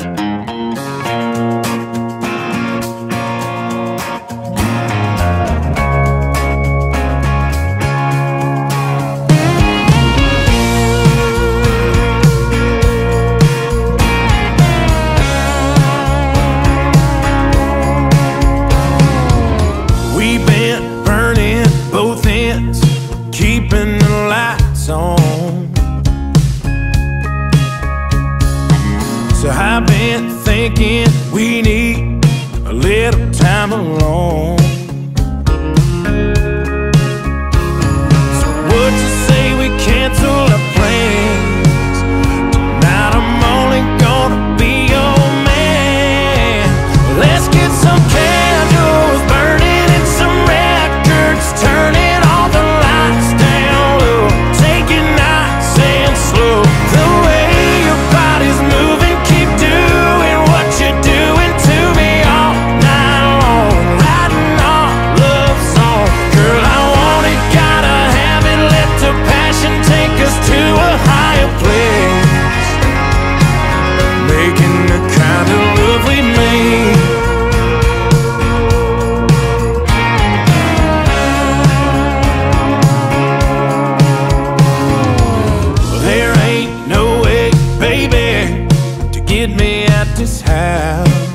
We've been burning both ends, keeping the lights on. So I've been thinking we need a little time alone. So would you say we cancel our plans? Tonight I'm only gonna be your man. Let's get some candles burning and some records, turning all the lights down low, take it nice and slow. The way your body's moving, keep doing what you're doing to me all night long, writing our love song. Girl, I want it, gotta have it, let the passion take us to a higher place, making the kind of love we made. There ain't no way, baby, to get me at this house.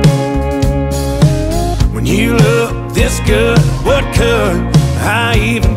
When you look this good, what could I even